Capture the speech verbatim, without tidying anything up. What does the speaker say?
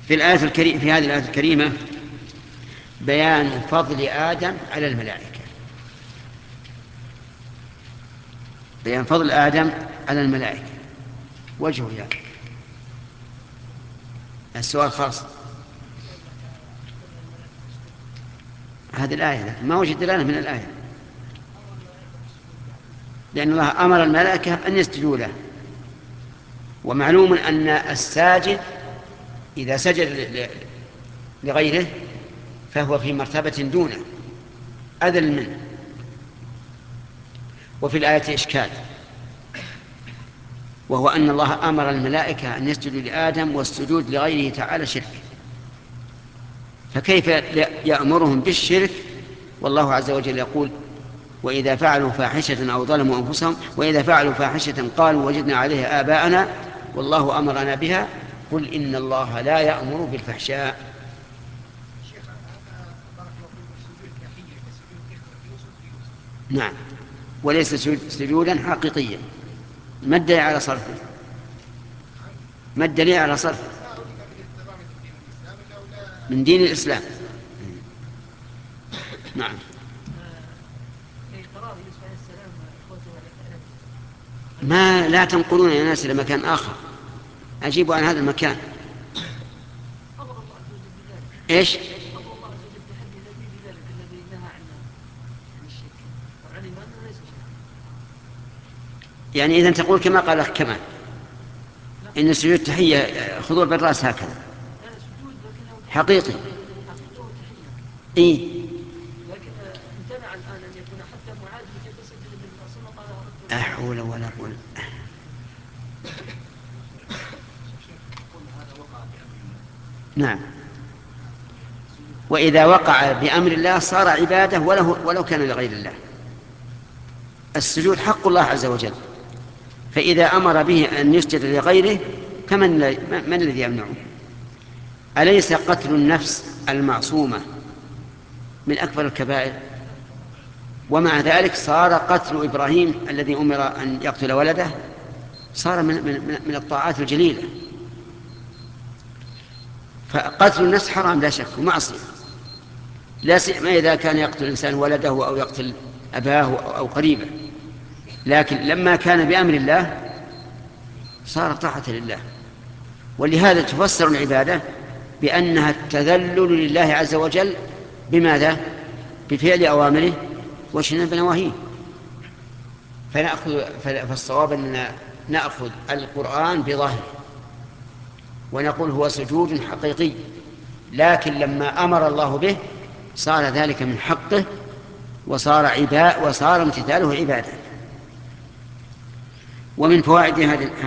في الآية الكريمة في هذه الآية الكريمة بيان فضل آدم على الملائكة. بيان فضل آدم على الملائكة. وجهه يعني السؤال خاص هذه الآية، لكن ما وجد دلالة من الآية، لأن الله أمر الملائكة أن يسجدوا له. ومعلوم أن الساجد إذا سجد لغيره فهو في مرتبة دونه أذل منه. وفي الآية إشكال، وهو أن الله أمر الملائكة أن يسجدوا لآدم والسجود لغيره تعالى شرك، فكيف يأمرهم بالشرك والله عز وجل يقول وإذا فعلوا فاحشة أو ظلموا أنفسهم وإذا فعلوا فاحشة قالوا وجدنا عليها آباءنا والله أمرنا بها قل إن الله لا يأمر بالفحشاء. نعم، وليس سجودا حقيقيا. ما الدليل على صرفه؟ ما الدليل على صرفه؟ من دين الإسلام. نعم. ما لا تنقلون يا ناس إلى مكان آخر، أجيبوا عن هذا المكان. إيش؟ يعني إذن تقول كما قال أخ كمال إن سجود تحية خضوع بالرأس هكذا حقيقي. إيه؟ لا حول ولا قوة. نعم، وإذا وقع بأمر الله صار عبادة ولو, ولو كان لغير الله. السجود حق الله عز وجل، فإذا أمر به أن يسجد لغيره فمن من الذي يمنعه؟ أليس قتل النفس المعصومة من أكبر الكبائر؟ ومع ذلك صار قتل إبراهيم الذي أمر أن يقتل ولده صار من, من, من الطاعات الجليلة. فقتل النفس حرام لا شك ومعصية، لا سيما إذا كان يقتل الإنسان ولده أو يقتل أباه أو قريبه، لكن لما كان بأمر الله صار طاعة لله. ولهذا تفسر العبادة بأنها التذلل لله عز وجل بماذا؟ بفعل أوامره واجتناب نواهيه. فنأخذ فالصواب أننا نأخذ القرآن بظاهره ونقول هو سجود حقيقي، لكن لما أمر الله به صار ذلك من حقه وصار عباء وصار امتثاله عبادة. ومن فوائد هذه